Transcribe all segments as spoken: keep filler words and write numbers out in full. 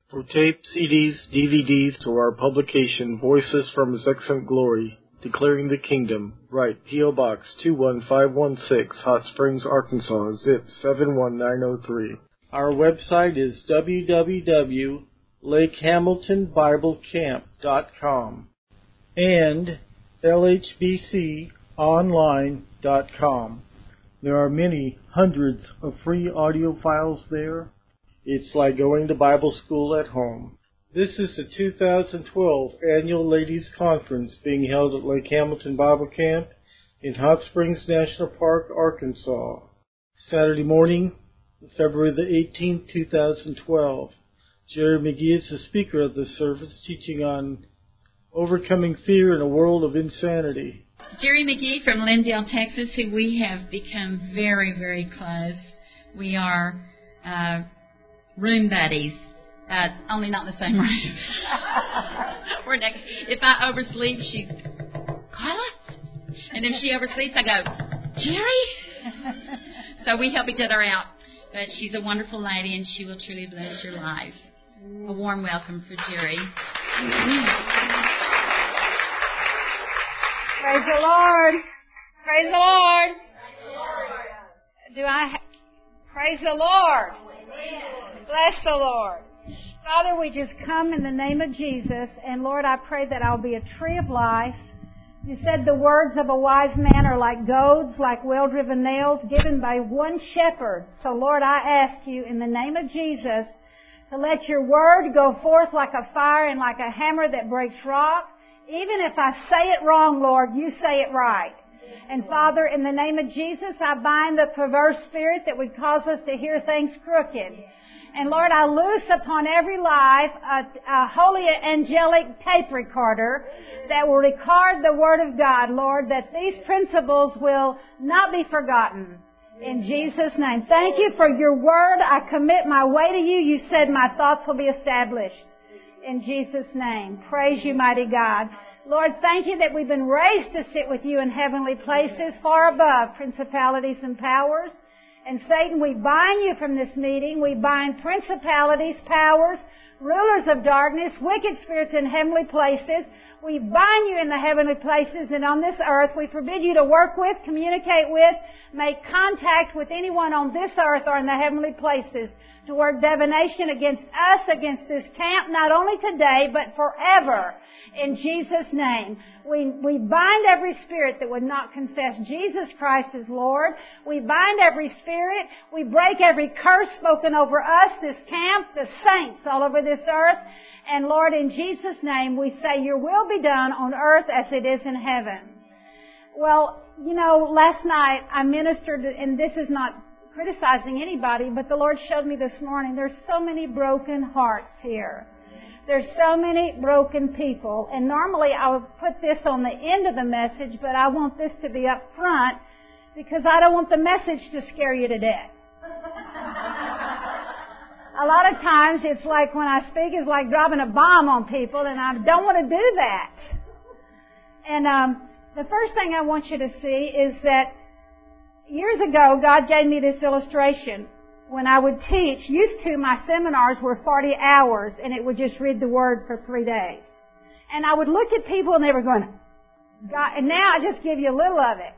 For tape, C Ds, D V Ds, to our publication, Voices from His Excellent Glory, Declaring the Kingdom, write P O. Box two one five one six, Hot Springs, Arkansas, zip seven one nine zero three. Our website is w w w dot lake hamilton bible camp dot com and l h b c online dot com. There are many hundreds of free audio files there. It's like going to Bible school at home. This is the two thousand twelve Annual Ladies Conference being held at Lake Hamilton Bible Camp in Hot Springs National Park, Arkansas. Saturday morning, February the eighteenth, two thousand twelve. Jerry McGee is the speaker of the service, teaching on overcoming fear in a world of insanity. Jerry McGee from Lindale, Texas, who we have become very, very close. We are uh, room buddies, uh, only not in the same room. We're next. If I oversleep, she, Carla? And if she oversleeps, I go, Jerry? So we help each other out. But she's a wonderful lady, and she will truly bless your life. A warm welcome for Jerry. Praise the Lord. Praise the Lord. Do I ha- praise the Lord. Bless the Lord. Father, we just come in the name of Jesus, and Lord, I pray that I'll be a tree of life. You said the words of a wise man are like goads, like well-driven nails, given by one shepherd. So Lord, I ask you in the name of Jesus to let your word go forth like a fire and like a hammer that breaks rock. Even if I say it wrong, Lord, you say it right. And Father, in the name of Jesus, I bind the perverse spirit that would cause us to hear things crooked. And Lord, I loose upon every life a, a holy angelic tape recorder that will record the Word of God, Lord, that these principles will not be forgotten. In Jesus' name. Thank you for your Word. I commit my way to you. You said my thoughts will be established. In Jesus' name. Praise you, mighty God. Lord, thank you that we've been raised to sit with you in heavenly places far above principalities and powers. And Satan, we bind you from this meeting. We bind principalities, powers, rulers of darkness, wicked spirits in heavenly places. We bind you in the heavenly places and on this earth. We forbid you to work with, communicate with, make contact with anyone on this earth or in the heavenly places to work divination against us, against this camp, not only today, but forever. In Jesus' name, we, we bind every spirit that would not confess Jesus Christ as Lord. We bind every spirit. We break every curse spoken over us, this camp, the saints all over this earth. And Lord, in Jesus' name, we say your will be done on earth as it is in heaven. Well, you know, last night I ministered, and this is not criticizing anybody, but the Lord showed me this morning there's so many broken hearts here. There's so many broken people. And normally I would put this on the end of the message, but I want this to be up front because I don't want the message to scare you to death. A lot of times it's like when I speak, it's like dropping a bomb on people, and I don't want to do that. And um, the first thing I want you to see is that years ago, God gave me this illustration. When I would teach, used to, my seminars were forty hours, and it would just read the Word for three days. And I would look at people, and they were going, God, and now I just give you a little of it.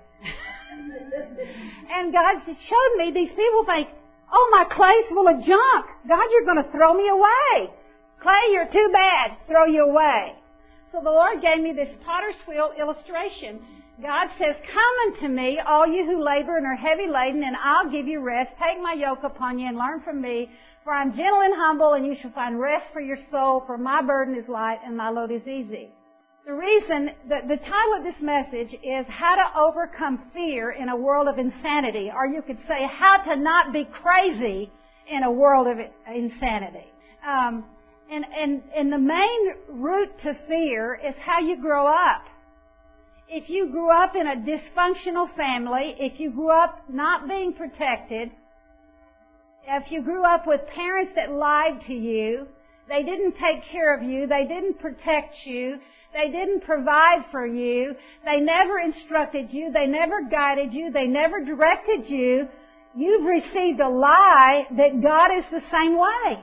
And God showed me these people think, oh, my clay's full of junk. God, you're going to throw me away. Clay, you're too bad. Throw you away. So the Lord gave me this potter's wheel illustration. God says, come unto me, all you who labor and are heavy laden, and I'll give you rest. Take my yoke upon you and learn from me, for I'm gentle and humble, and you shall find rest for your soul, for my burden is light and my load is easy. The reason, the, the title of this message is How to Overcome Fear in a World of Insanity, or you could say, How to Not Be Crazy in a World of Insanity. Um, and, and, and the main root to fear is how you grow up. If you grew up in a dysfunctional family, if you grew up not being protected, if you grew up with parents that lied to you, they didn't take care of you, they didn't protect you, they didn't provide for you, they never instructed you, they never guided you, they never directed you, you've received a lie that God is the same way.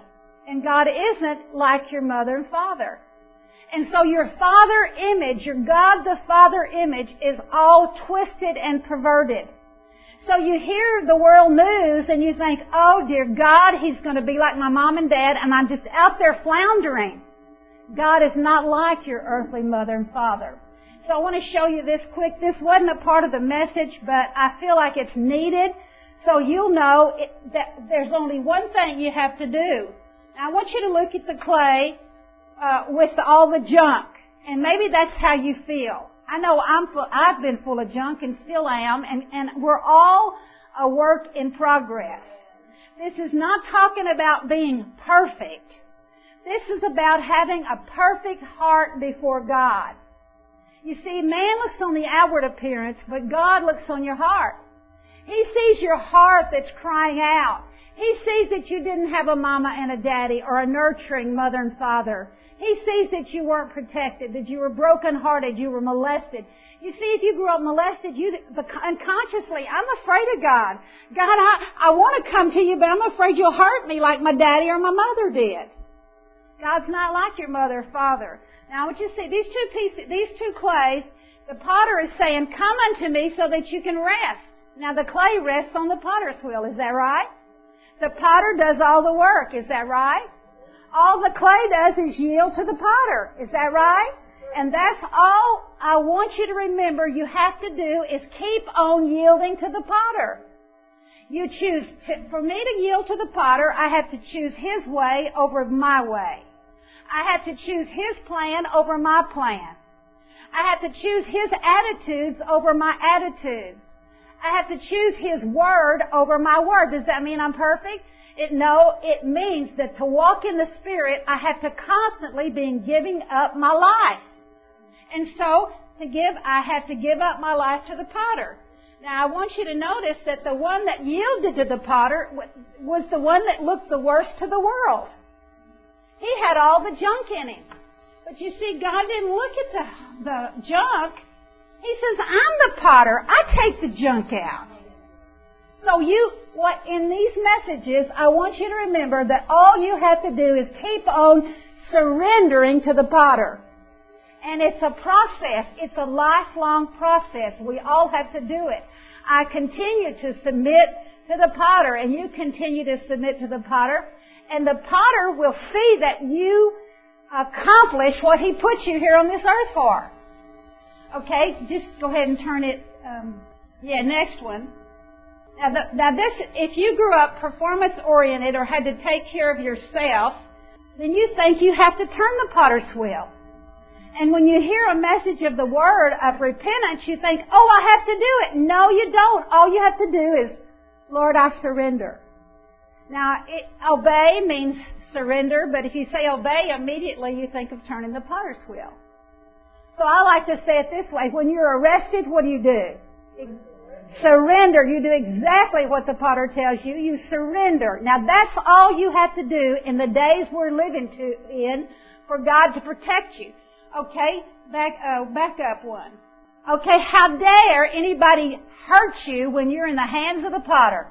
And God isn't like your mother and father. And so your father image, your God the Father image, is all twisted and perverted. So you hear the world news and you think, oh dear God, he's going to be like my mom and dad, and I'm just out there floundering. God is not like your earthly mother and father. So I want to show you this quick. This wasn't a part of the message, but I feel like it's needed. So you'll know it, that there's only one thing you have to do. Now I want you to look at the clay uh, with all the junk. And maybe that's how you feel. I know I'm full, I've been full of junk and still am, and, and we're all a work in progress. This is not talking about being perfect. This is about having a perfect heart before God. You see, man looks on the outward appearance, but God looks on your heart. He sees your heart that's crying out. He sees that you didn't have a mama and a daddy or a nurturing mother and father. He sees that you weren't protected, that you were brokenhearted, you were molested. You see, if you grew up molested, you unconsciously, I'm afraid of God. God, I, I want to come to you, but I'm afraid you'll hurt me like my daddy or my mother did. God's not like your mother or father. Now, I want you to see these two pieces, these two clays. The potter is saying, "Come unto me so that you can rest." Now, the clay rests on the potter's wheel. Is that right? The potter does all the work. Is that right? All the clay does is yield to the potter. Is that right? And that's all I want you to remember you have to do is keep on yielding to the potter. You choose, to, for me to yield to the potter, I have to choose his way over my way. I have to choose his plan over my plan. I have to choose his attitudes over my attitudes. I have to choose his word over my word. Does that mean I'm perfect? It, no, it means that to walk in the Spirit, I have to constantly be giving up my life. And so, to give, I have to give up my life to the potter. Now, I want you to notice that the one that yielded to the potter was the one that looked the worst to the world. He had all the junk in him. But you see, God didn't look at the, the junk. He says, I'm the potter. I take the junk out. So you, what in these messages, I want you to remember that all you have to do is keep on surrendering to the potter. And it's a process. It's a lifelong process. We all have to do it. I continue to submit to the potter, and you continue to submit to the potter. And the potter will see that you accomplish what he put you here on this earth for. Okay, just go ahead and turn it. Um, yeah, next one. Now, the, now this, if you grew up performance-oriented or had to take care of yourself, then you think you have to turn the potter's wheel. And when you hear a message of the word of repentance, you think, oh, I have to do it. No, you don't. All you have to do is, Lord, I surrender. Now, it, obey means surrender, but if you say obey, immediately you think of turning the potter's wheel. So I like to say it this way. When you're arrested, what do you do? Surrender. You do exactly what the potter tells you. You surrender. Now that's all you have to do in the days we're living to, in for God to protect you. Okay, back uh, back up one. Okay, how dare anybody hurt you when you're in the hands of the potter?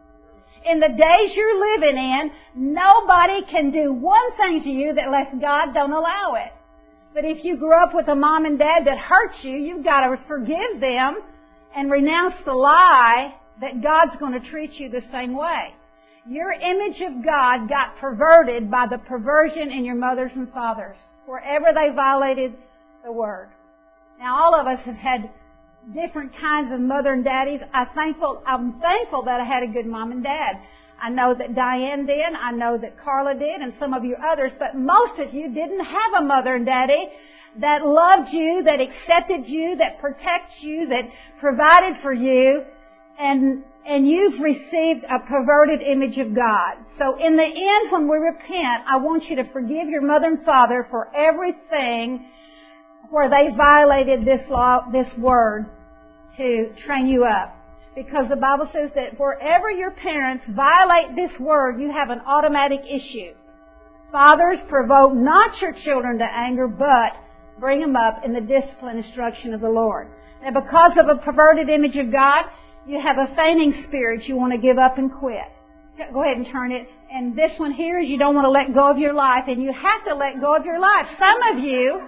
In the days you're living in, nobody can do one thing to you that unless God don't allow it. But if you grew up with a mom and dad that hurt you, you've got to forgive them and renounce the lie that God's going to treat you the same way. Your image of God got perverted by the perversion in your mothers and fathers, wherever they violated the Word. Now, all of us have had different kinds of mother and daddies. I'm thankful, I'm thankful that I had a good mom and dad. I know that Diane did. I know that Carla did, and some of you others. But most of you didn't have a mother and daddy that loved you, that accepted you, that protects you, that provided for you, and and you've received a perverted image of God. So in the end, when we repent, I want you to forgive your mother and father for everything where they violated this law, this word, to train you up. Because the Bible says that wherever your parents violate this word, you have an automatic issue. Fathers, provoke not your children to anger, but bring them up in the discipline and instruction of the Lord. And because of a perverted image of God, you have a fainting spirit you want to give up and quit. Go ahead and turn it. And this one here is you don't want to let go of your life, and you have to let go of your life. Some of you,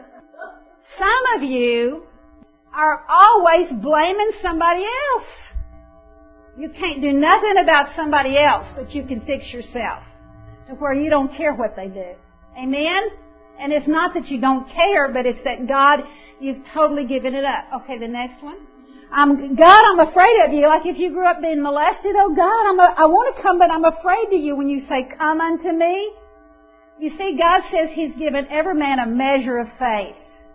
some of you are always blaming somebody else. You can't do nothing about somebody else, but you can fix yourself to where you don't care what they do. Amen? And it's not that you don't care, but it's that God, you've totally given it up. Okay, the next one. Um, God, I'm afraid of you. Like if you grew up being molested, oh God, I'm a, I want to come, but I'm afraid of you when you say, come unto me. You see, God says He's given every man a measure of faith.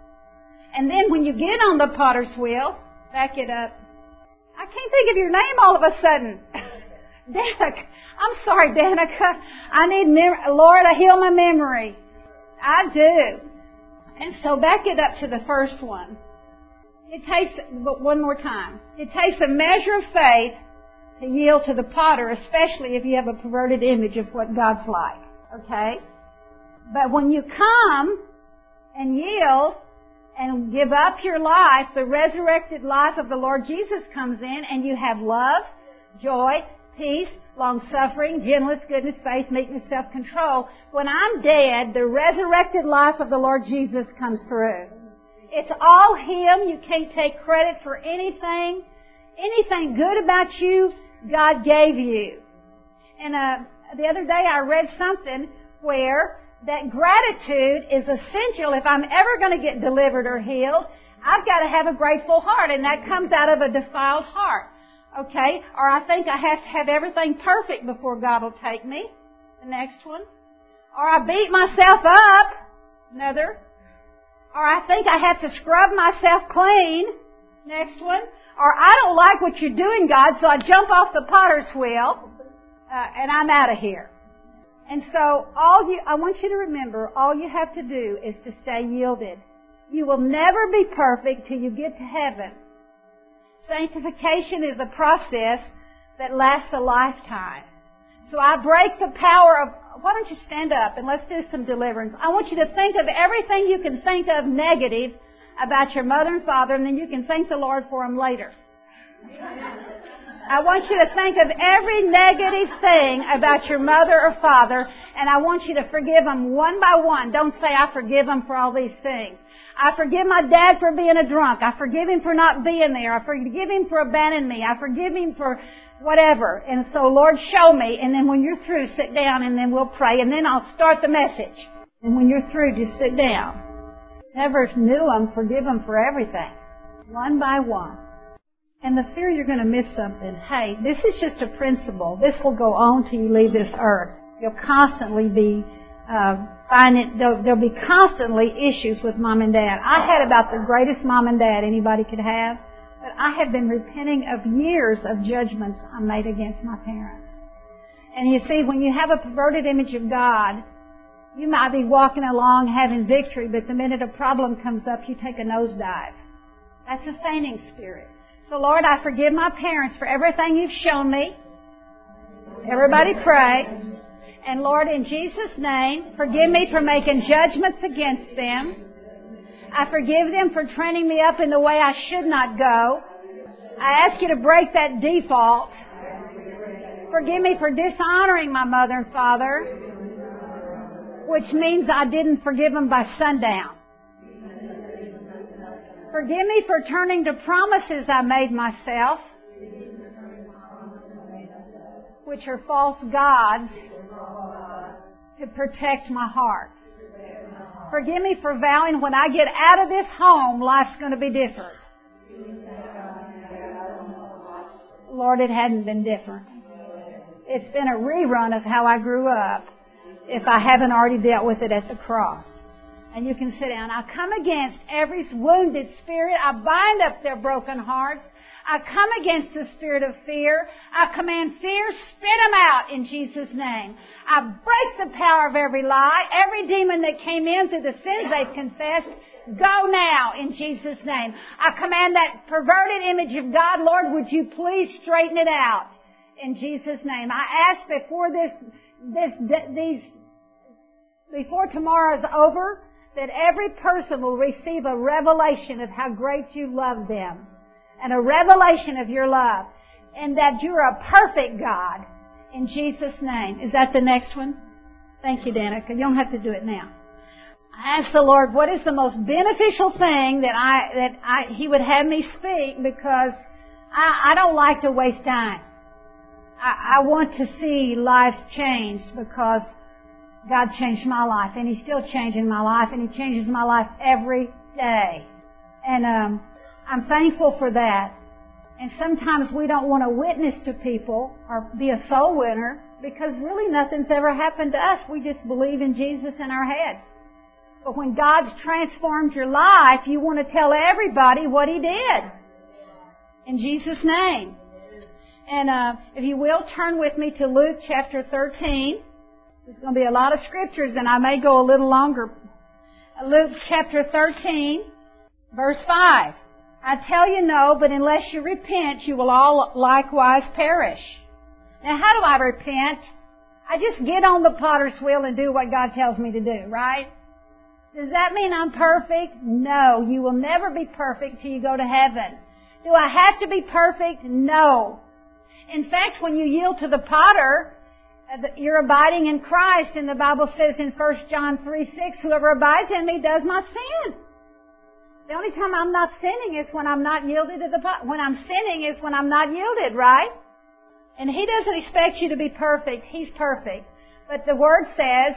And then when you get on the potter's wheel, back it up. I can't think of your name all of a sudden. Danica. I'm sorry, Danica. I need, mem- Lord, I heal my memory. I do. And so back it up to the first one. It takes, but one more time. It takes a measure of faith to yield to the potter, especially if you have a perverted image of what God's like. Okay? But when you come and yield and give up your life, the resurrected life of the Lord Jesus comes in, and you have love, joy, peace, long-suffering, gentleness, goodness, faith, meekness, self-control. When I'm dead, the resurrected life of the Lord Jesus comes through. It's all Him. You can't take credit for anything. Anything good about you, God gave you. And uh, the other day I read something where that gratitude is essential. If I'm ever going to get delivered or healed, I've got to have a grateful heart, and that comes out of a defiled heart. Okay? Or I think I have to have everything perfect before God will take me. The next one. Or I beat myself up. Another. Or I think I have to scrub myself clean. Next one. Or I don't like what you're doing, God, so I jump off the potter's wheel, uh, and I'm out of here. And so all you, I want you to remember, all you have to do is to stay yielded. You will never be perfect till you get to heaven. Sanctification is a process that lasts a lifetime. So I break the power of, why don't you stand up and let's do some deliverance. I want you to think of everything you can think of negative about your mother and father, and then you can thank the Lord for them later. I want you to think of every negative thing about your mother or father, and I want you to forgive them one by one. Don't say, I forgive them for all these things. I forgive my dad for being a drunk. I forgive him for not being there. I forgive him for abandoning me. I forgive him for whatever. And so, Lord, show me. And then when you're through, sit down, and then we'll pray. And then I'll start the message. And when you're through, just sit down. Never knew them, forgive them for everything. One by one. And the fear you're going to miss something. Hey, this is just a principle. This will go on till you leave this earth. You'll constantly be uh, finding there'll, there'll be constantly issues with mom and dad. I had about the greatest mom and dad anybody could have, but I have been repenting of years of judgments I made against my parents. And you see, when you have a perverted image of God, you might be walking along having victory, but the minute a problem comes up, you take a nosedive. That's a feigning spirit. So, Lord, I forgive my parents for everything you've shown me. Everybody pray. And, Lord, in Jesus' name, forgive me for making judgments against them. I forgive them for training me up in the way I should not go. I ask you to break that default. Forgive me for dishonoring my mother and father, which means I didn't forgive them by sundown. Forgive me for turning to promises I made myself, which are false gods, to protect my heart. Forgive me for vowing when I get out of this home, life's going to be different. Lord, it hadn't been different. It's been a rerun of how I grew up if I haven't already dealt with it at the cross. And you can sit down. I come against every wounded spirit. I bind up their broken hearts. I come against the spirit of fear. I command fear, spit them out in Jesus' name. I break the power of every lie. Every demon that came in through the sins they've confessed, go now in Jesus' name. I command that perverted image of God, Lord, would you please straighten it out in Jesus' name. I ask before this, this, these, before tomorrow's over, that every person will receive a revelation of how great you love them, and a revelation of your love, and that you're a perfect God In Jesus' name. Is that the next one? Thank you, Danica. You don't have to do it now. I asked the Lord, what is the most beneficial thing that I that I He would have me speak, because I, I don't like to waste time. I, I want to see lives changed, because God changed my life, and He's still changing my life, and He changes my life every day. And um, I'm thankful for that. And sometimes we don't want to witness to people or be a soul winner, because really nothing's ever happened to us. We just believe in Jesus in our head. But when God's transformed your life, you want to tell everybody what He did. In Jesus' name. And uh, if you will, turn with me to Luke chapter thirteen. There's going to be a lot of scriptures, and I may go a little longer. Luke chapter thirteen, verse five. I tell you no, but unless you repent, you will all likewise perish. Now, how do I repent? I just get on the potter's wheel and do what God tells me to do, right? Does that mean I'm perfect? No, you will never be perfect till you go to heaven. Do I have to be perfect? No. In fact, when you yield to the potter, you're abiding in Christ, and the Bible says in First John three six, whoever abides in me does not sin. The only time I'm not sinning is when I'm not yielded to the potter. When I'm sinning is when I'm not yielded, right? And He doesn't expect you to be perfect. He's perfect. But the Word says,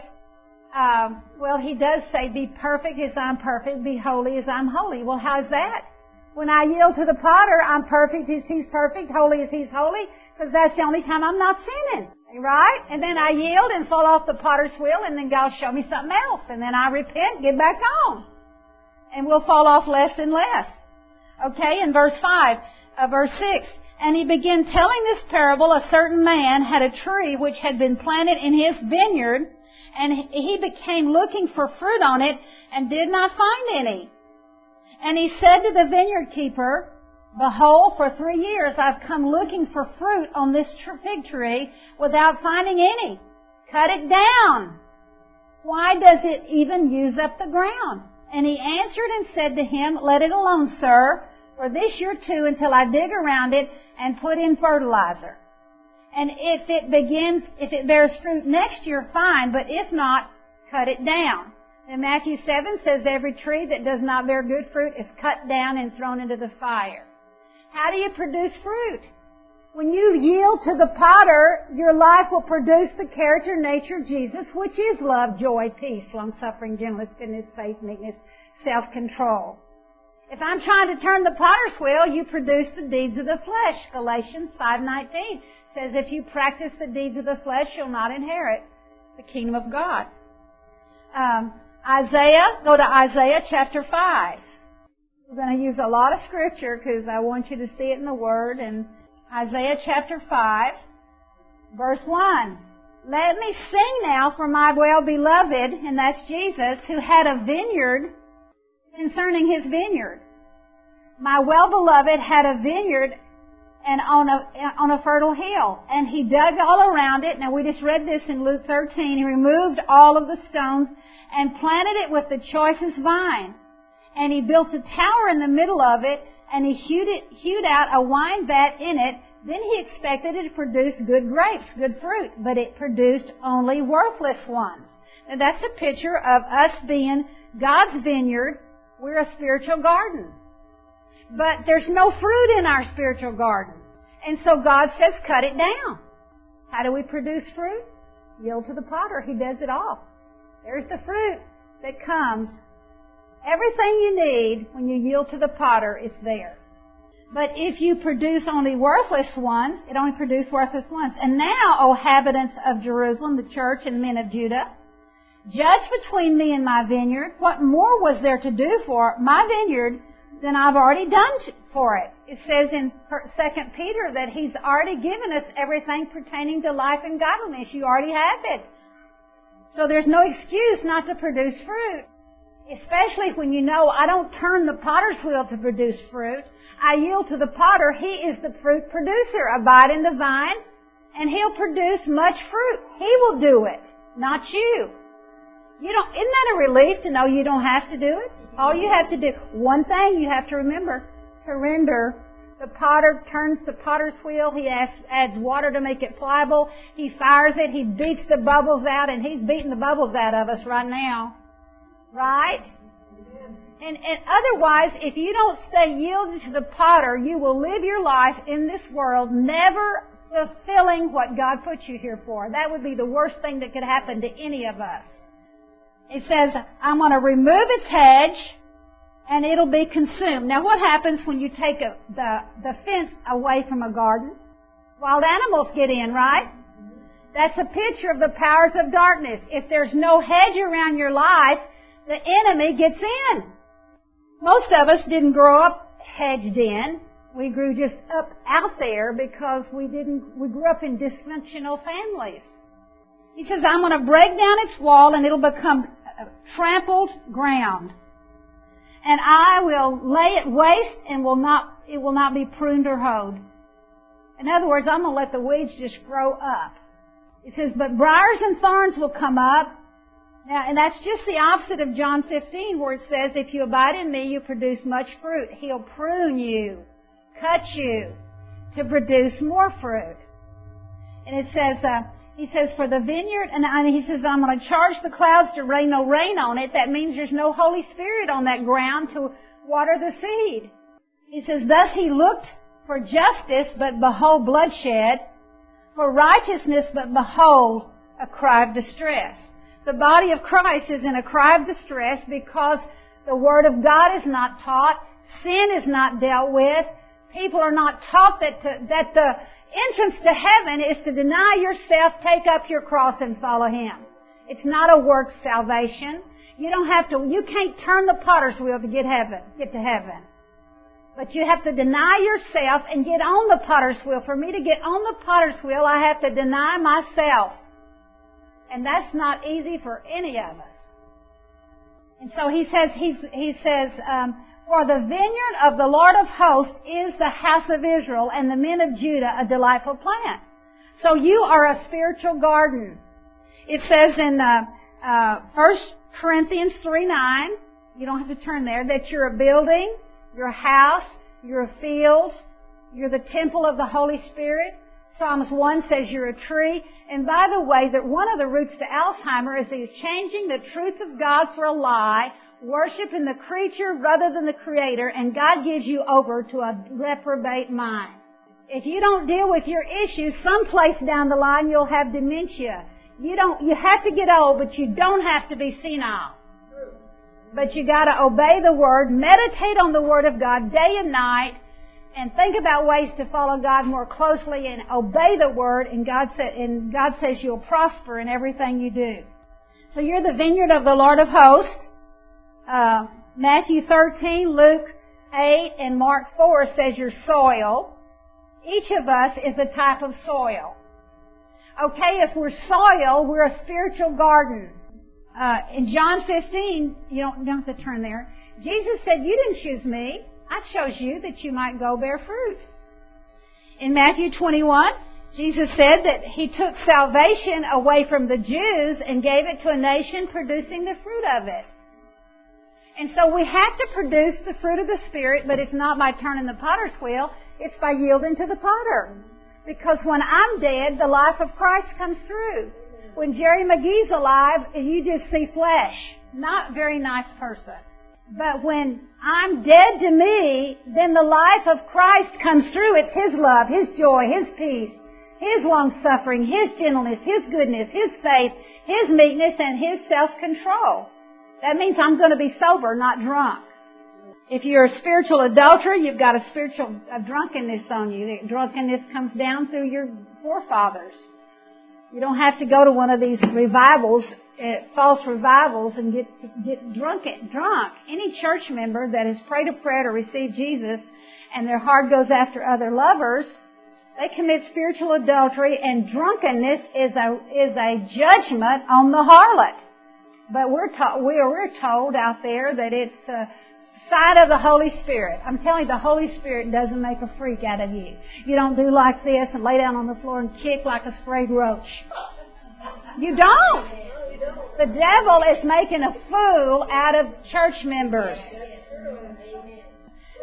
um, well, He does say, be perfect as I'm perfect, be holy as I'm holy. Well, how's that? When I yield to the potter, I'm perfect as He's perfect, holy as He's holy, because that's the only time I'm not sinning. Right? And then I yield and fall off the potter's wheel, and then God show me something else. And then I repent, get back on. And we'll fall off less and less. Okay, in verse five, uh, verse six. And He began telling this parable. A certain man had a tree which had been planted in his vineyard, and he became looking for fruit on it and did not find any. And he said to the vineyard keeper, behold, for three years I've come looking for fruit on this fig tree without finding any. Cut it down. Why does it even use up the ground? And he answered and said to him, let it alone, sir, for this year too, until I dig around it and put in fertilizer. And if it begins, if it bears fruit next year, fine, but if not, cut it down. And Matthew seven says every tree that does not bear good fruit is cut down and thrown into the fire. How do you produce fruit? When you yield to the potter, your life will produce the character, nature of Jesus, which is love, joy, peace, long-suffering, gentleness, goodness, faith, meekness, self-control. If I'm trying to turn the potter's wheel, you produce the deeds of the flesh. Galatians five nineteen says, if you practice the deeds of the flesh, you'll not inherit the kingdom of God. Um, Isaiah, go to Isaiah chapter five. We're going to use a lot of scripture because I want you to see it in the Word. And Isaiah chapter five, verse one. Let me sing now for my well-beloved, and that's Jesus, who had a vineyard, concerning his vineyard. My well-beloved had a vineyard and on a, on a fertile hill, and he dug all around it. Now we just read this in Luke thirteen. He removed all of the stones and planted it with the choicest vine. And he built a tower in the middle of it, and he hewed, it, hewed out a wine vat in it. Then he expected it to produce good grapes, good fruit, but it produced only worthless ones. Now that's a picture of us being God's vineyard. We're a spiritual garden. But there's no fruit in our spiritual garden. And so God says, cut it down. How do we produce fruit? Yield to the potter. He does it all. There's the fruit that comes. Everything you need when you yield to the potter is there. But if you produce only worthless ones, it only produces worthless ones. And now, O inhabitants of Jerusalem, the church and men of Judah, judge between me and my vineyard. What more was there to do for my vineyard than I've already done for it? It says in Second Peter that He's already given us everything pertaining to life and godliness. You already have it. So there's no excuse not to produce fruit. Especially when you know I don't turn the potter's wheel to produce fruit. I yield to the potter. He is the fruit producer. Abide in the vine, and He'll produce much fruit. He will do it, not you. You don't, isn't that a relief to know you don't have to do it? All you have to do, one thing you have to remember, surrender The potter turns the potter's wheel. He adds, adds water to make it pliable. He fires it. He beats the bubbles out, and He's beating the bubbles out of us right now. Right? And, and otherwise, if you don't stay yielded to the potter, you will live your life in this world never fulfilling what God put you here for. That would be the worst thing that could happen to any of us. It says, I'm going to remove its hedge, and it'll be consumed. Now, what happens when you take a, the, the fence away from a garden? Wild animals get in, right? That's a picture of the powers of darkness. If there's no hedge around your life, the enemy gets in. Most of us didn't grow up hedged in. We grew just up out there because we didn't, we grew up in dysfunctional families. He says, I'm going to break down its wall and it'll become trampled ground. And I will lay it waste and will not, it will not be pruned or hoed. In other words, I'm going to let the weeds just grow up. It says, but briars and thorns will come up. Now, and that's just the opposite of John fifteen, where it says, if you abide in me, you produce much fruit. He'll prune you, cut you, to produce more fruit. And it says, uh, he says, for the vineyard, and, and he says, I'm going to charge the clouds to rain no rain on it. That means there's no Holy Spirit on that ground to water the seed. He says, thus he looked for justice, but behold bloodshed, for righteousness, but behold a cry of distress. The body of Christ is in a cry of distress because the Word of God is not taught, sin is not dealt with, people are not taught that to, that the entrance to heaven is to deny yourself, take up your cross, and follow Him. It's not a work salvation. You don't have to. You can't turn the potter's wheel to get heaven, get to heaven. But you have to deny yourself and get on the potter's wheel. For me to get on the potter's wheel, I have to deny myself. And that's not easy for any of us. And so he says, he's, he says, um, for the vineyard of the Lord of hosts is the house of Israel, and the men of Judah a delightful plant. So you are a spiritual garden. It says in uh, uh, First Corinthians three nine, you don't have to turn there, that you're a building, you're a house, you're a field, you're the temple of the Holy Spirit. Psalms one says you're a tree. And by the way, that one of the roots to Alzheimer is the changing the truth of God for a lie, worshiping the creature rather than the Creator, and God gives you over to a reprobate mind. If you don't deal with your issues, someplace down the line you'll have dementia. You don't. You have to get old, but you don't have to be senile. But you got to obey the Word, meditate on the Word of God day and night, and think about ways to follow God more closely and obey the Word, and God, sa- and God says you'll prosper in everything you do. So you're the vineyard of the Lord of hosts. Uh, Matthew thirteen, Luke eight, and Mark four says you're soil. Each of us is a type of soil. Okay, if we're soil, we're a spiritual garden. Uh, in John fifteen, you don't, you don't have to turn there, Jesus said, you didn't choose me. I chose you that you might go bear fruit. In Matthew twenty-one, Jesus said that He took salvation away from the Jews and gave it to a nation producing the fruit of it. And so we have to produce the fruit of the Spirit, but it's not by turning the potter's wheel, it's by yielding to the potter. Because when I'm dead, the life of Christ comes through. When Jerry McGee's alive, you just see flesh. Not a very nice person. But when I'm dead to me, then the life of Christ comes through. It's His love, His joy, His peace, His long-suffering, His gentleness, His goodness, His faith, His meekness, and His self-control. That means I'm going to be sober, not drunk. If you're a spiritual adulterer, you've got a spiritual a drunkenness on you. The drunkenness comes down through your forefathers. You don't have to go to one of these revivals, uh, false revivals, and get get drunk. Drunk. Any church member that has prayed a prayer to receive Jesus, and their heart goes after other lovers, they commit spiritual adultery, and drunkenness is a is a judgment on the harlot. But we're told we're we're told out there that it's a side of the Holy Spirit. I'm telling you, the Holy Spirit doesn't make a freak out of you. You don't do like this and lay down on the floor and kick like a sprayed roach. You don't. The devil is making a fool out of church members.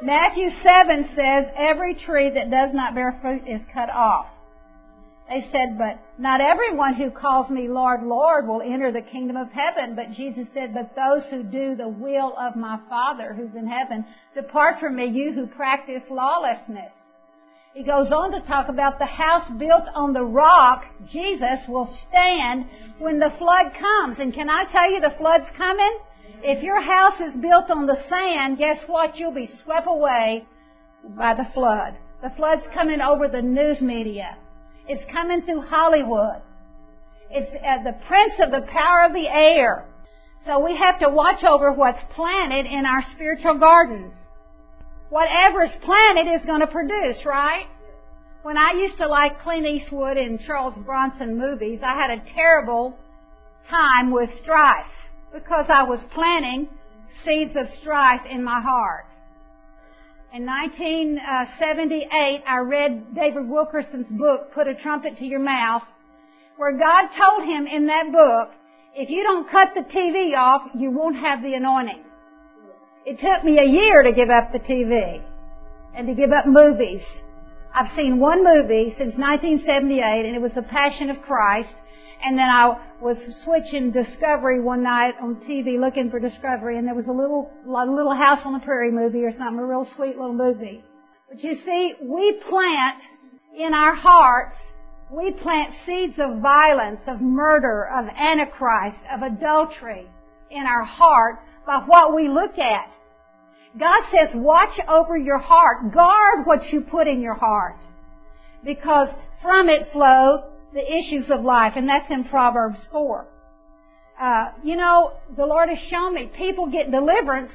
Matthew seven says, every tree that does not bear fruit is cut off. They said, but not everyone who calls me Lord, Lord will enter the kingdom of heaven. But Jesus said, but those who do the will of my Father who's in heaven, depart from me, you who practice lawlessness. He goes on to talk about the house built on the rock, Jesus, will stand when the flood comes. And can I tell you, the flood's coming? If your house is built on the sand, guess what? You'll be swept away by the flood. The flood's coming over the news media. It's coming through Hollywood. It's uh, the prince of the power of the air. So we have to watch over what's planted in our spiritual gardens. Whatever's planted is going to produce, right? When I used to like Clint Eastwood and Charles Bronson movies, I had a terrible time with strife because I was planting seeds of strife in my heart. In nineteen seventy-eight, I read David Wilkerson's book, Put a Trumpet to Your Mouth, where God told him in that book, if you don't cut the T V off, you won't have the anointing. It took me a year to give up the T V and to give up movies. I've seen one movie since nineteen seventy-eight, and it was The Passion of Christ. And then I was switching Discovery one night on T V looking for Discovery, and there was a little, a little House on the Prairie movie or something, a real sweet little movie. But you see, we plant in our hearts, we plant seeds of violence, of murder, of antichrist, of adultery in our heart by what we look at. God says, watch over your heart. Guard what you put in your heart. Because from it flow the issues of life, and that's in Proverbs four. Uh, you know, the Lord has shown me people get deliverance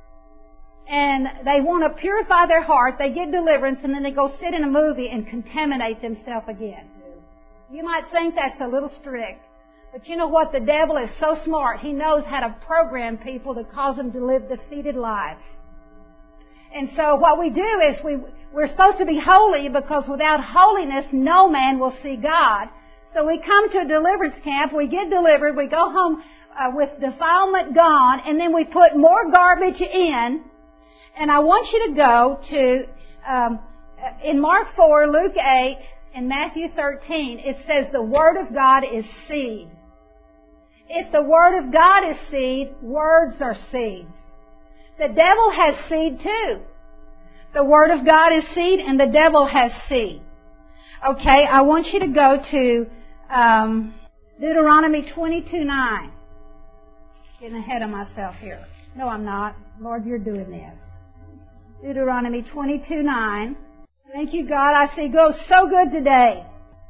and they want to purify their heart. They get deliverance and then they go sit in a movie and contaminate themselves again. You might think that's a little strict, but you know what? The devil is so smart. He knows how to program people to cause them to live defeated lives. And so what we do is we, we're supposed to be holy because without holiness, no man will see God. So we come to a deliverance camp, we get delivered, we go home uh, with defilement gone, and then we put more garbage in. And I want you to go to, um, in Mark four, Luke eight, and Matthew thirteen, it says the Word of God is seed. If the Word of God is seed, words are seeds. The devil has seed too. The Word of God is seed and the devil has seed. Okay, I want you to go to um, Deuteronomy twenty-two nine. Getting ahead of myself here. No, I'm not. Lord, you're doing this. Deuteronomy twenty-two nine. Thank you, God. I see go so good today.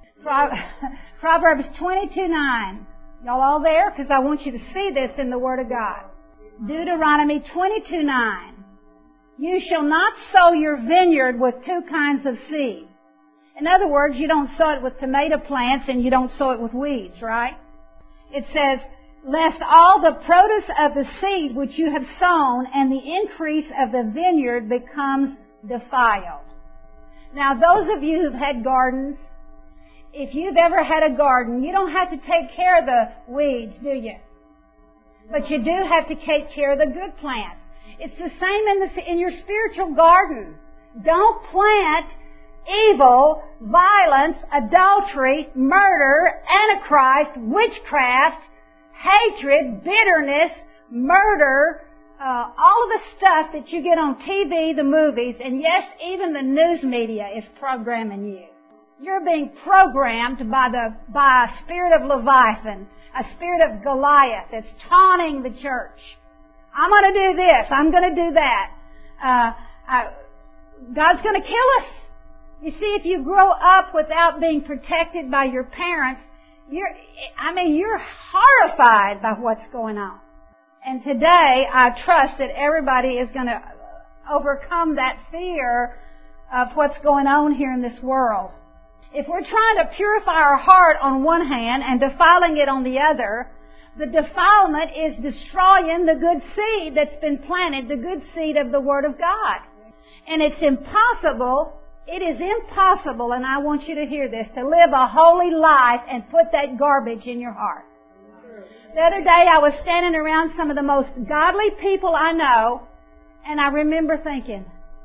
Proverbs twenty-two nine. Y'all all there? Because I want you to see this in the Word of God. Deuteronomy twenty-two nine. You shall not sow your vineyard with two kinds of seed. In other words, you don't sow it with tomato plants and you don't sow it with weeds, right? It says, lest all the produce of the seed which you have sown and the increase of the vineyard becomes defiled. Now, those of you who've had gardens, if you've ever had a garden, you don't have to take care of the weeds, do you? But you do have to take care of the good plants. It's the same in, the, in your spiritual garden. Don't plant evil, violence, adultery, murder, antichrist, witchcraft, hatred, bitterness, murder, uh, all of the stuff that you get on T V, the movies, and yes, even the news media is programming you. You're being programmed by the by a spirit of Leviathan, a spirit of Goliath that's taunting the church. I'm going to do this. I'm going to do that. Uh, I, God's going to kill us. You see, if you grow up without being protected by your parents, you're, I mean, you're horrified by what's going on. And today, I trust that everybody is going to overcome that fear of what's going on here in this world. If we're trying to purify our heart on one hand and defiling it on the other, the defilement is destroying the good seed that's been planted, the good seed of the Word of God. And it's impossible, it is impossible, and I want you to hear this, to live a holy life and put that garbage in your heart. The other day I was standing around some of the most godly people I know, and I remember thinking,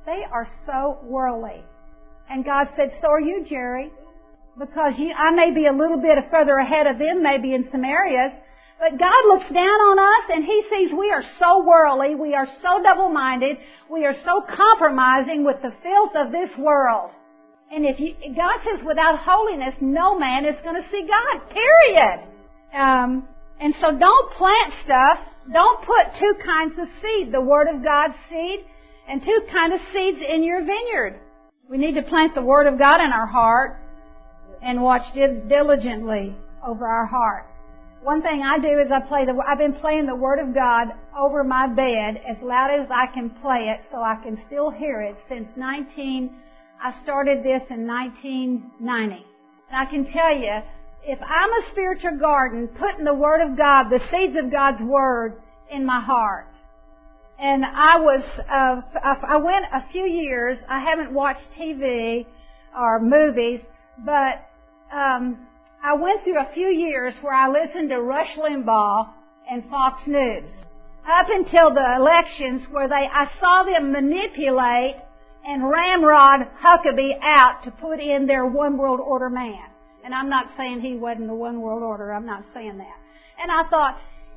they are so worldly. And God said, so are you, Jerry. Because you, I may be a little bit further ahead of them, maybe in some areas, but God looks down on us and He sees we are so worldly, we are so double-minded, we are so compromising with the filth of this world. And if you, God says without holiness, no man is going to see God, period. Um, and so don't plant stuff, don't put two kinds of seed, the Word of God's seed and two kinds of seeds in your vineyard. We need to plant the Word of God in our heart and watch diligently over our heart. One thing I do is I play the, I've been playing the Word of God over my bed as loud as I can play it so I can still hear it since nineteen, I started this in nineteen ninety. And I can tell you, if I'm a spiritual garden, putting the Word of God, the seeds of God's Word in my heart. And I was, uh, I went a few years, I haven't watched T V or movies, but um, I went through a few years where I listened to Rush Limbaugh and Fox News. Up until the elections where they, I saw them manipulate and ramrod Huckabee out to put in their one world order man. And I'm not saying he wasn't the one world order, I'm not saying that. And I thought,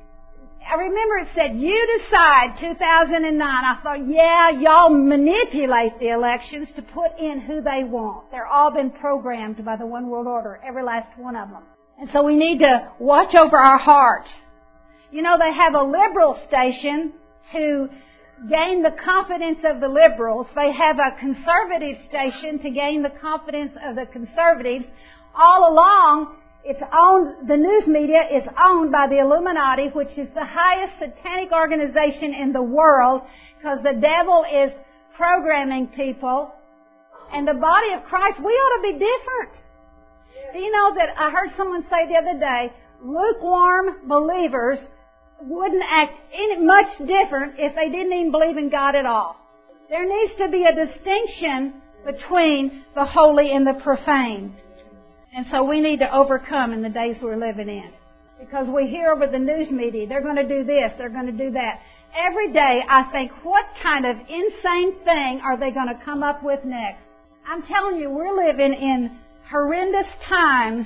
I remember it said, you decide, two thousand nine. I thought, yeah, y'all manipulate the elections to put in who they want. They're all been programmed by the one world order, every last one of them. And so we need to watch over our hearts. You know, they have a liberal station to gain the confidence of the liberals. They have a conservative station to gain the confidence of the conservatives. All along, it's owned, the news media is owned by the Illuminati, which is the highest satanic organization in the world, because the devil is programming people. And the body of Christ, we ought to be different. Do you know that I heard someone say the other day, lukewarm believers wouldn't act any much different if they didn't even believe in God at all. There needs to be a distinction between the holy and the profane. And so we need to overcome in the days we're living in. Because we hear over the news media, they're going to do this, they're going to do that. Every day I think, what kind of insane thing are they going to come up with next? I'm telling you, we're living in horrendous times,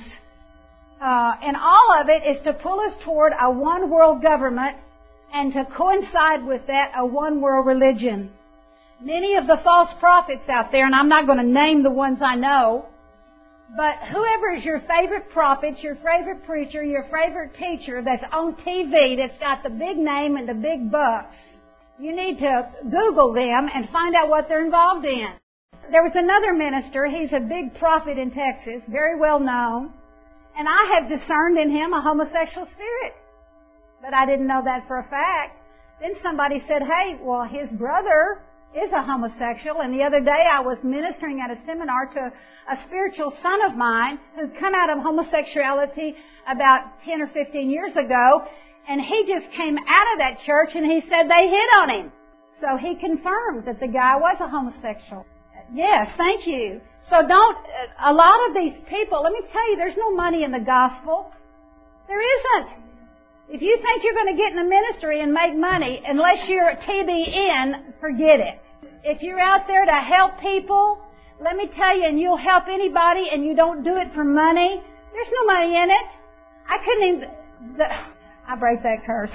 uh, and all of it is to pull us toward a one world government and to coincide with that, a one world religion. Many of the false prophets out there, and I'm not going to name the ones I know, but whoever is your favorite prophet, your favorite preacher, your favorite teacher that's on T V, that's got the big name and the big bucks, you need to Google them and find out what they're involved in. There was another minister, he's a big prophet in Texas, very well known, and I have discerned in him a homosexual spirit. But I didn't know that for a fact. Then somebody said, hey, well, his brother is a homosexual, and the other day I was ministering at a seminar to a spiritual son of mine who'd come out of homosexuality about ten or fifteen years ago, and he just came out of that church and he said they hit on him. So he confirmed that the guy was a homosexual. Yes, thank you. So don't, a lot of these people, let me tell you, there's no money in the gospel. There isn't. If you think you're going to get in the ministry and make money, unless you're T B N, forget it. If you're out there to help people, let me tell you, and you'll help anybody and you don't do it for money, there's no money in it. I couldn't even, the, I break that curse.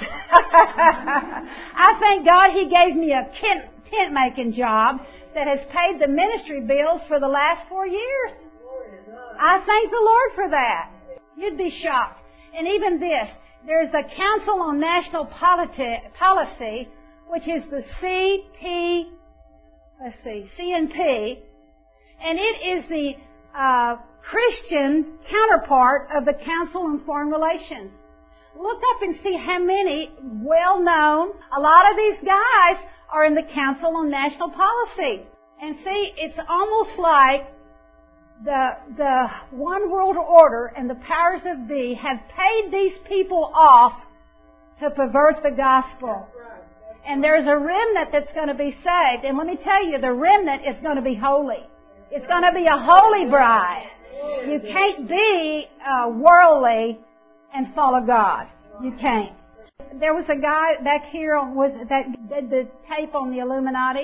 I thank God He gave me a tent, tent making job that has paid the ministry bills for the last four years. I thank the Lord for that. You'd be shocked. And even this, there's a Council on National Politi- Policy, which is the C P, let's see, C N P, and it is the uh, Christian counterpart of the Council on Foreign Relations. Look up and see how many well-known, a lot of these guys are in the Council on National Policy. And see, it's almost like the the one world order and the powers of be have paid these people off to pervert the gospel. And there's a remnant that's going to be saved. And let me tell you, the remnant is going to be holy. It's going to be a holy bride. You can't be uh, worldly and follow God. You can't. There was a guy back here on, was that did the tape on the Illuminati.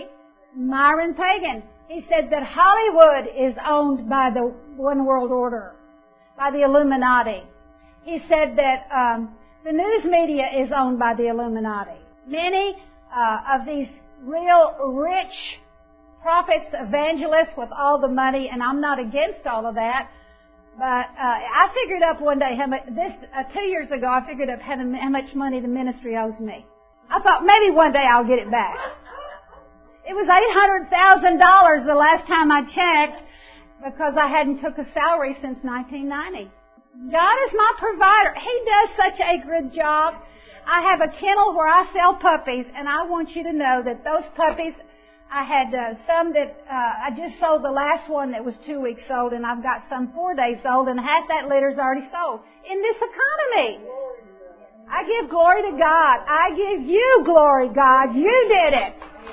Myron Pagan. He said that Hollywood is owned by the One World Order, by the Illuminati. He said that um, the news media is owned by the Illuminati. Many uh, of these real rich prophets, evangelists with all the money, and I'm not against all of that, but uh, I figured up one day how much, this uh, two years ago, I figured up how, how much money the ministry owes me. I thought maybe one day I'll get it back. It was eight hundred thousand dollars the last time I checked, because I hadn't took a salary since nineteen ninety. God is my provider. He does such a good job. I have a kennel where I sell puppies, and I want you to know that those puppies, I had uh, some that uh, I just sold the last one that was two weeks old, and I've got some four days old, and half that litter's already sold. In this economy, I give glory to God. I give you glory, God. You did it.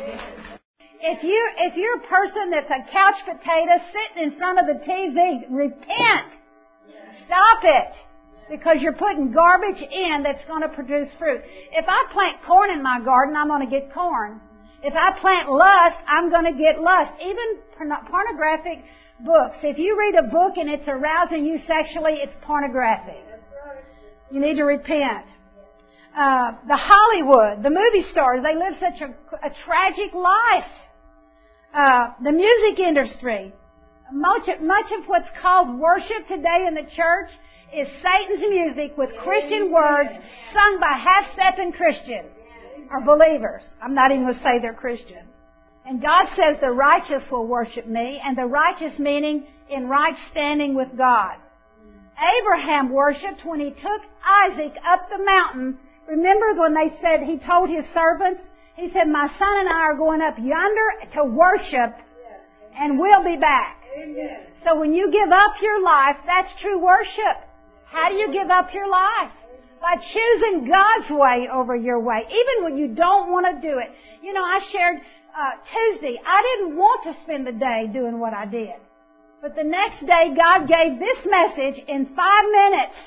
If you if you're a person that's a couch potato sitting in front of the T V, repent. Stop it. Because you're putting garbage in that's going to produce fruit. If I plant corn in my garden, I'm going to get corn. If I plant lust, I'm going to get lust. Even pornographic books. If you read a book and it's arousing you sexually, it's pornographic. You need to repent. Uh, the Hollywood, the movie stars, they live such a, a tragic life. Uh, the music industry. Much, much of what's called worship today in the church is Satan's music with Christian words sung by half-stepping Christians or believers. I'm not even going to say they're Christian. And God says the righteous will worship me, and the righteous meaning in right standing with God. Abraham worshipped when he took Isaac up the mountain. Remember when they said, he told his servants, he said, my son and I are going up yonder to worship, and we'll be back. Amen. So when you give up your life, that's true worship. How do you give up your life? By choosing God's way over your way, even when you don't want to do it. You know, I shared uh, Tuesday, I didn't want to spend the day doing what I did. But the next day, God gave this message in five minutes.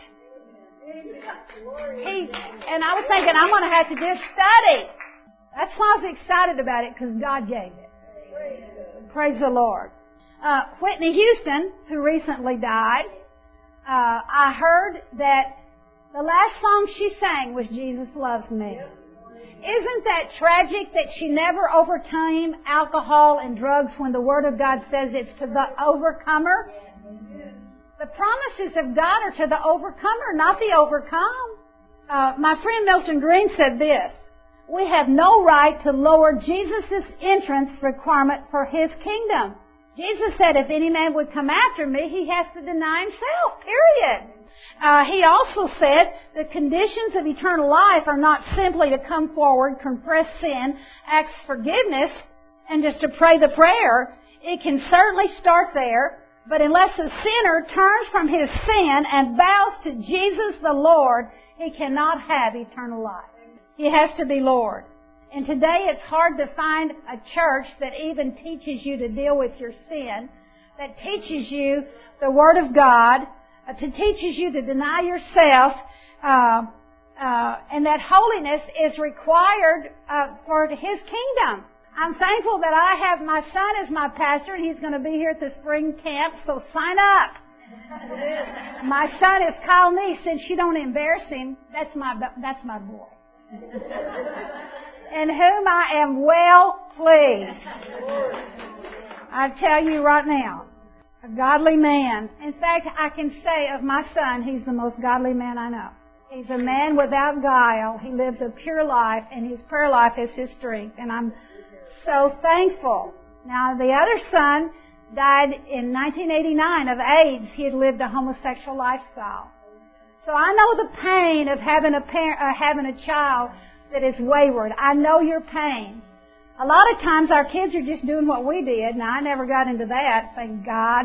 He, and I was thinking, I'm going to have to just study. That's why I was excited about it, because God gave it. Praise the Lord. Uh, Whitney Houston, who recently died, uh, I heard that the last song she sang was Jesus Loves Me. Isn't that tragic that she never overcame alcohol and drugs when the Word of God says it's to the overcomer? The promises of God are to the overcomer, not the overcome. Uh, my friend Milton Green said this, we have no right to lower Jesus' entrance requirement for His kingdom. Jesus said if any man would come after me, he has to deny himself, period. Uh, he also said the conditions of eternal life are not simply to come forward, confess sin, ask forgiveness, and just to pray the prayer. It can certainly start there, but unless a sinner turns from his sin and bows to Jesus the Lord, he cannot have eternal life. He has to be Lord. And today it's hard to find a church that even teaches you to deal with your sin, that teaches you the Word of God, uh, to teaches you to deny yourself, uh, uh, and that holiness is required uh, for His kingdom. I'm thankful that I have my son as my pastor, and he's going to be here at the spring camp, so sign up. My son has called me, since you don't embarrass him, that's my, that's my boy. In whom I am well pleased. I tell you right now, a godly man. In fact, I can say of my son, he's the most godly man I know. He's a man without guile. He lives a pure life, and his prayer life is his strength. And I'm so thankful. Now, the other son died in nineteen eighty-nine of AIDS. He had lived a homosexual lifestyle. So I know the pain of having a parent, uh, having a child that is wayward. I know your pain. A lot of times our kids are just doing what we did. Now, I never got into that, thank God.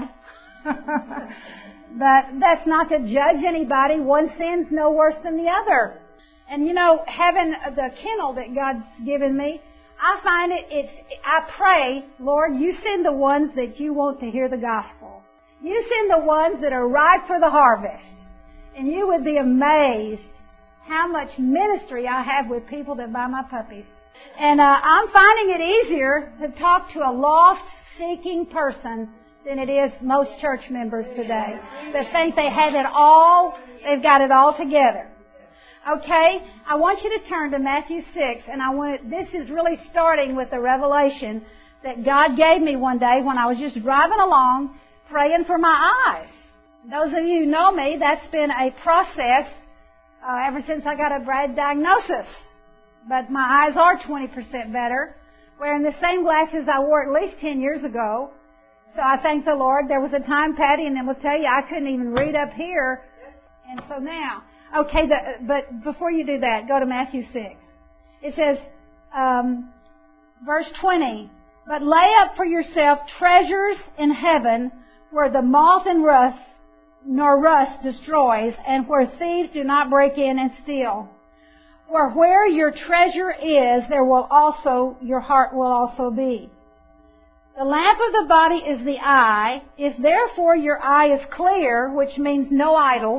But that's not to judge anybody. One sin's no worse than the other. And you know, having the kennel that God's given me, I find it, it's, I pray, Lord, you send the ones that you want to hear the gospel. You send the ones that are ripe for the harvest. And you would be amazed how much ministry I have with people that buy my puppies. And uh, I'm finding it easier to talk to a lost, seeking person than it is most church members today that think they have it all, they've got it all together. Okay, I want you to turn to Matthew six, and I want this is really starting with a revelation that God gave me one day when I was just driving along praying for my eyes. Those of you who know me, that's been a process uh, ever since I got a bad diagnosis. But my eyes are twenty percent better, wearing the same glasses I wore at least ten years ago. So I thank the Lord. There was a time, Patty, and then we'll tell you, I couldn't even read up here. And so now, okay, the, but before you do that, go to Matthew six. It says, um, verse twenty, "But lay up for yourself treasures in heaven, where the moth and rust nor rust destroys, and where thieves do not break in and steal. For where your treasure is, there will also your heart will also be. The lamp of the body is the eye. If therefore your eye is clear," which means no idols,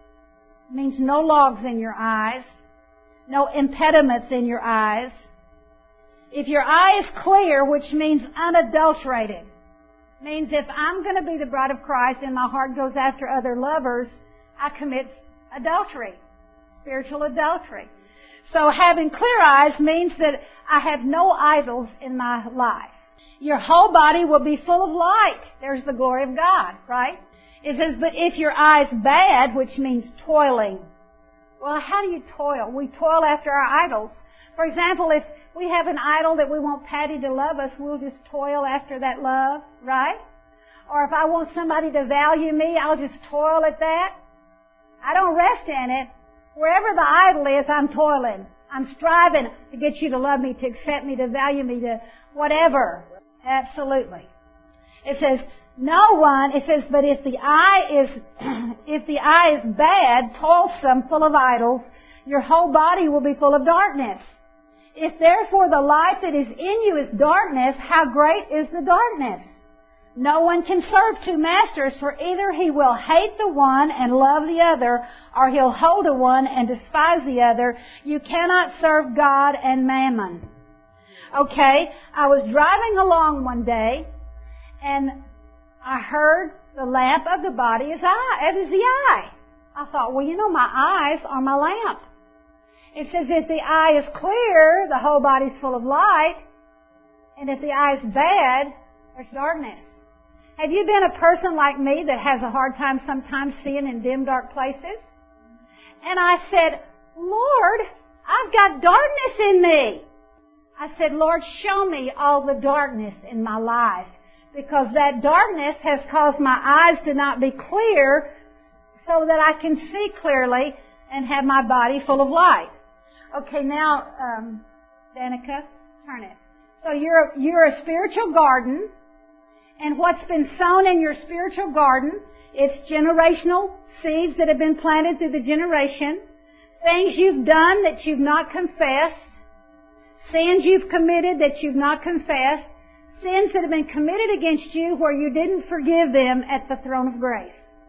means no logs in your eyes, no impediments in your eyes. If your eye is clear, which means unadulterated, means if I'm going to be the bride of Christ and my heart goes after other lovers, I commit adultery, spiritual adultery. So having clear eyes means that I have no idols in my life. Your whole body will be full of light. There's the glory of God, right? It says, "But if your eye's bad," which means toiling. Well, how do you toil? We toil after our idols. For example, if we have an idol that we want Patty to love us, we'll just toil after that love, right? Or if I want somebody to value me, I'll just toil at that. I don't rest in it. Wherever the idol is, I'm toiling. I'm striving to get you to love me, to accept me, to value me, to whatever. Absolutely. It says, no one, it says, "But if the eye is, if the eye is bad, toilsome, full of idols, your whole body will be full of darkness. If therefore the light that is in you is darkness, how great is the darkness? No one can serve two masters, for either he will hate the one and love the other, or he'll hold the one and despise the other. You cannot serve God and mammon." Okay, I was driving along one day, and I heard the lamp of the body is eye, it is the eye. I thought, well, you know, my eyes are my lamp. It says if the eye is clear, the whole body's full of light, and if the eye is bad, there's darkness. Have you been a person like me that has a hard time sometimes seeing in dim, dark places? And I said, "Lord, I've got darkness in me." I said, "Lord, show me all the darkness in my life, because that darkness has caused my eyes to not be clear so that I can see clearly and have my body full of light." Okay, now, um, Danica, turn it. So you're, you're a spiritual garden, and what's been sown in your spiritual garden, it's generational seeds that have been planted through the generation, things you've done that you've not confessed, sins you've committed that you've not confessed, sins that have been committed against you where you didn't forgive them at the throne of grace.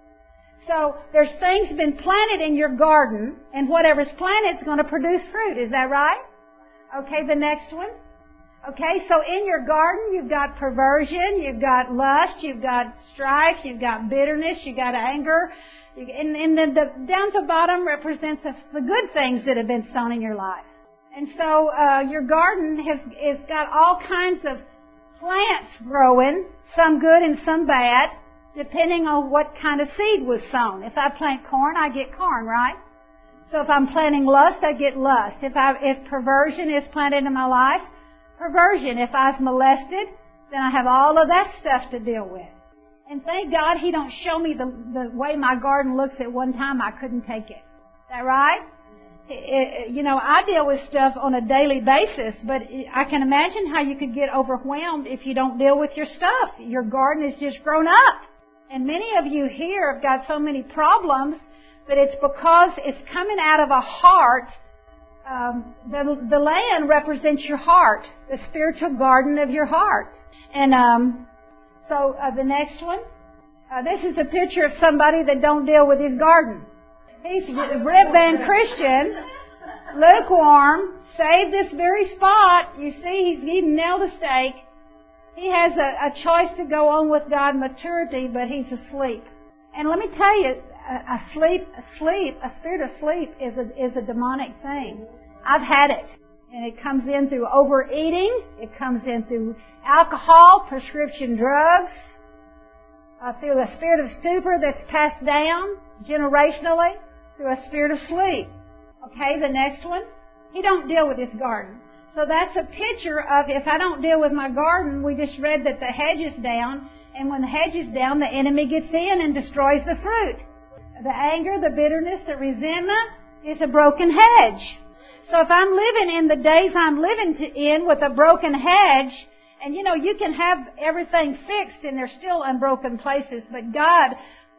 So there's things been planted in your garden, and whatever's planted is going to produce fruit. Is that right? Okay, the next one. Okay, so in your garden you've got perversion, you've got lust, you've got strife, you've got bitterness, you've got anger, and, and then the down to the bottom represents the, the good things that have been sown in your life. And so uh, your garden has, has got all kinds of plants growing, some good and some bad, depending on what kind of seed was sown. If I plant corn, I get corn, right? So if I'm planting lust, I get lust. If I, if perversion is planted in my life, perversion. If I was molested, then I have all of that stuff to deal with. And thank God He don't show me the, the way my garden looks at one time. I couldn't take it. Is that right? It, it, you know, I deal with stuff on a daily basis, but I can imagine how you could get overwhelmed if you don't deal with your stuff. Your garden is just grown up. And many of you here have got so many problems, but it's because it's coming out of a heart. Um, the, the land represents your heart, the spiritual garden of your heart. And um, so uh, the next one, uh, this is a picture of somebody that don't deal with his garden. He's a red band Christian, lukewarm, saved this very spot. You see, he's even nailed a stake. He has a, a choice to go on with God maturity, but he's asleep. And let me tell you, a, a sleep, a sleep, a spirit of sleep is a, is a demonic thing. I've had it. And it comes in through overeating. It comes in through alcohol, prescription drugs, uh, through a spirit of stupor that's passed down generationally, through a spirit of sleep. Okay, the next one. He don't deal with his garden. So that's a picture of if I don't deal with my garden, we just read that the hedge is down, and when the hedge is down, the enemy gets in and destroys the fruit. The anger, the bitterness, the resentment is a broken hedge. So if I'm living in the days I'm living to, in with a broken hedge, and you know, you can have everything fixed and there's still unbroken places, but God,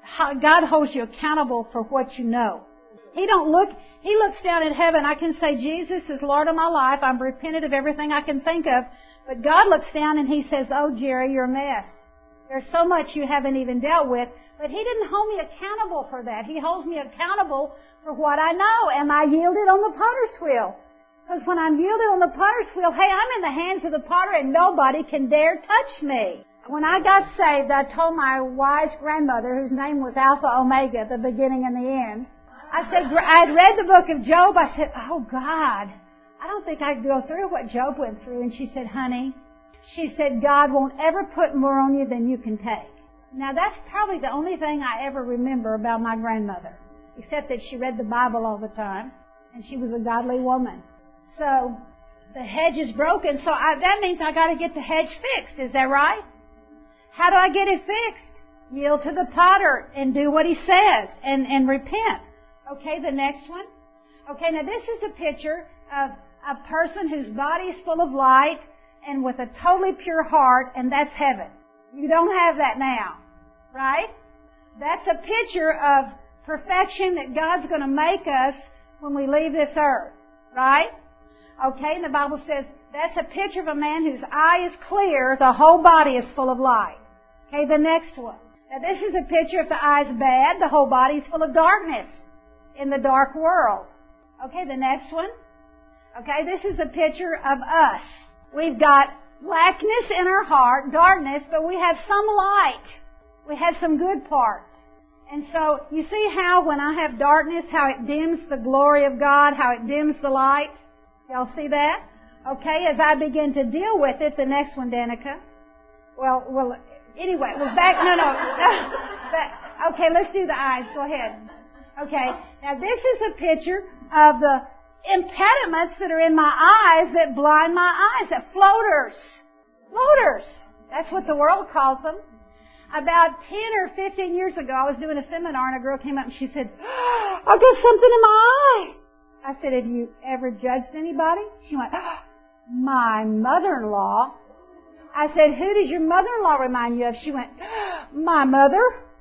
God holds you accountable for what you know. He don't look, He looks down at heaven. I can say, Jesus is Lord of my life. I'm repentant of everything I can think of. But God looks down and He says, oh, Jerry, you're a mess. There's so much you haven't even dealt with. But He didn't hold me accountable for that. He holds me accountable for what I know. Am I yielded on the potter's wheel? Because when I'm yielded on the potter's wheel, hey, I'm in the hands of the potter and nobody can dare touch me. When I got saved, I told my wise grandmother, whose name was Alpha Omega, the beginning and the end, I said, I had read the book of Job. I said, oh, God, I don't think I could go through what Job went through. And she said, honey, she said, God won't ever put more on you than you can take. Now, that's probably the only thing I ever remember about my grandmother, except that she read the Bible all the time, and she was a godly woman. So, the hedge is broken, so I, that means I got to get the hedge fixed. Is that right? How do I get it fixed? Yield to the potter and do what he says and, and repent. Okay, the next one. Okay, now this is a picture of a person whose body is full of light and with a totally pure heart, and that's heaven. You don't have that now, right? That's a picture of perfection that God's going to make us when we leave this earth, right? Okay, and the Bible says that's a picture of a man whose eye is clear, the whole body is full of light. Okay, the next one. Now this is a picture if the eye's bad, the whole body is full of darkness in the dark world. Okay, the next one. Okay, this is a picture of us. We've got blackness in our heart, darkness, but we have some light. We have some good parts. And so, you see how when I have darkness, how it dims the glory of God, how it dims the light? Y'all see that? Okay, as I begin to deal with it, the next one, Danica. Well, well, anyway, well, back, no, no. back, okay, let's do the eyes. Go ahead. Okay, now this is a picture of the impediments that are in my eyes that blind my eyes, that floaters. Floaters. That's what the world calls them. About ten or fifteen years ago, I was doing a seminar and a girl came up and she said, oh, I got something in my eye. I said, have you ever judged anybody? She went, oh, my mother-in-law. I said, who does your mother-in-law remind you of? She went, oh, my mother.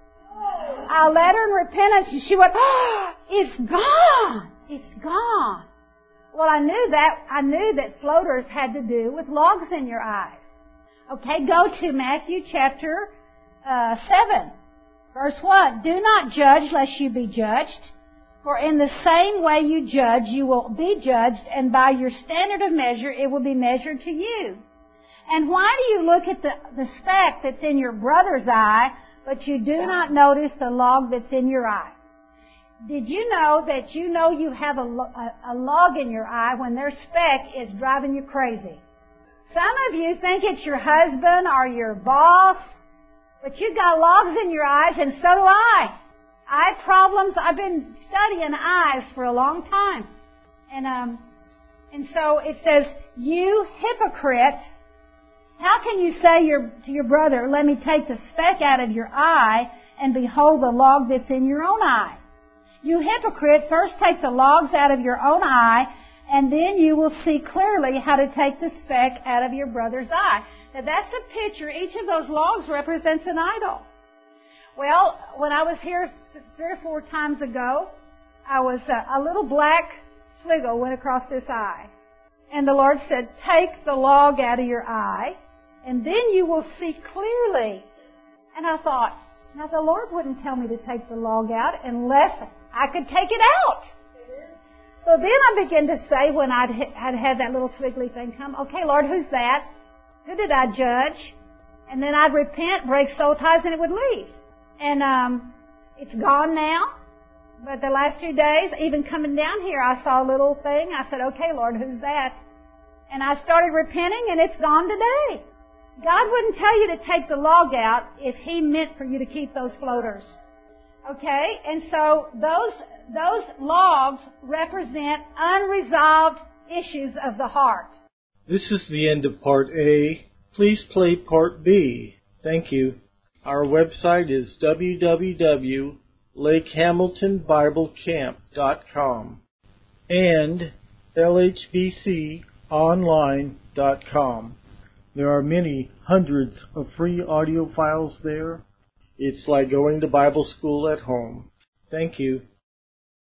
I led her in repentance and she went, oh, it's gone. It's gone. Well, I knew that, I knew that floaters had to do with logs in your eyes. Okay, go to Matthew chapter uh, seven, verse one. Do not judge lest you be judged. For in the same way you judge, you will be judged, and by your standard of measure, it will be measured to you. And why do you look at the, the speck that's in your brother's eye, but you do not notice the log that's in your eye? Did you know that you know you have a, a, a log in your eye when their speck is driving you crazy? Some of you think it's your husband or your boss, but you've got logs in your eyes, and so do I. Eye problems. I've been studying eyes for a long time. And um, and so it says, you hypocrite, how can you say your, to your brother, let me take the speck out of your eye, and behold the log that's in your own eye? You hypocrite, first take the logs out of your own eye, and then you will see clearly how to take the speck out of your brother's eye. Now that's a picture. Each of those logs represents an idol. Well, when I was here three or four times ago, I was uh, a little black squiggle went across this eye. And the Lord said, take the log out of your eye, and then you will see clearly. And I thought, now the Lord wouldn't tell me to take the log out unless I could take it out. So then I began to say, when I'd, I'd had that little squiggly thing come, okay, Lord, who's that? Who did I judge? And then I'd repent, break soul ties, and it would leave. And um, it's gone now. But the last few days, even coming down here, I saw a little thing. I said, okay, Lord, who's that? And I started repenting, and it's gone today. God wouldn't tell you to take the log out if He meant for you to keep those floaters. Okay? And so those those logs represent unresolved issues of the heart. This is the end of Part A. Please play Part B. Thank you. Our website is w w w dot lake hamilton bible camp dot com and l h b c online dot com. There are many hundreds of free audio files there. It's like going to Bible school at home. Thank you.